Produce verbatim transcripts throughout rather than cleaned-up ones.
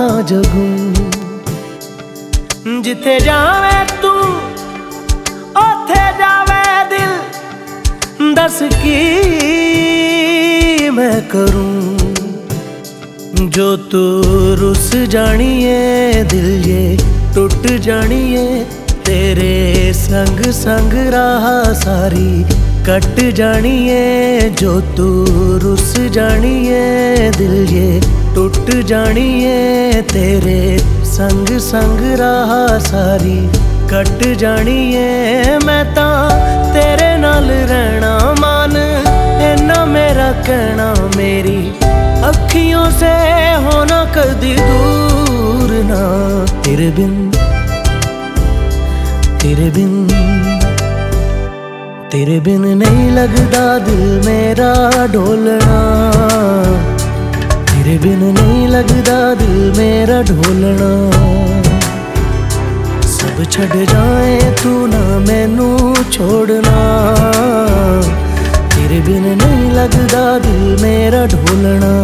तां जगूं। जिथे जावे तू ओथे जावे दिल, दस की मैं करूं। जो तू रुस जानिए दिल ये टुट जानिए, तेरे संग संग राह सारी कट जानिए। जो तू रुस जानिए दिल ये टुट जानिए, तेरे संग संग राह सारी कट जानिए। मैं तां तेरे नाल रहना मान, इन्ना मेरा कहना, मेरी अखियों से होना कदी दूर ना। तेरे बिन तेरे बिन तेरे बिन नहीं लगदा दिल मेरा ढोलना। तेरे बिन नहीं लगदा दिल मेरा ढोलना। सब छड़ जाए तू ना मैनू छोड़ना। तेरे बिन नहीं लगदा दिल मेरा ढोलना।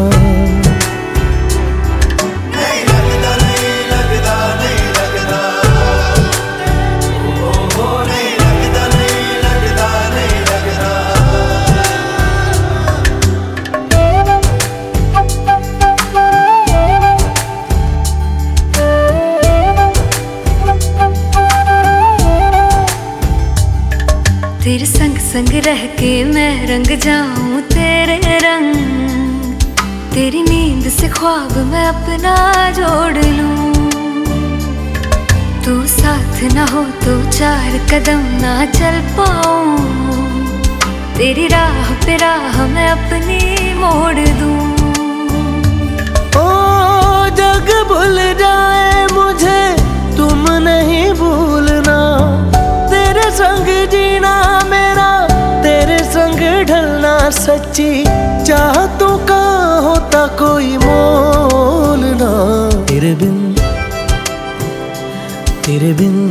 तेरे संग संग रह के मैं रंग जाऊं तेरे रंग। तेरी नींद से ख्वाब मैं अपना जोड़ लूं। तू साथ ना हो तो चार कदम ना चल पाऊं। तेरी राह पे राह मैं अपनी मोड़ दूं। ओ जग भूल जाए मुझे तुम नहीं भूलना। तेरे संग जीना मेरा, तेरे संग ढलना सच्ची चाहतों का होता कोई मोल ना। तेरे बिन तेरे बिन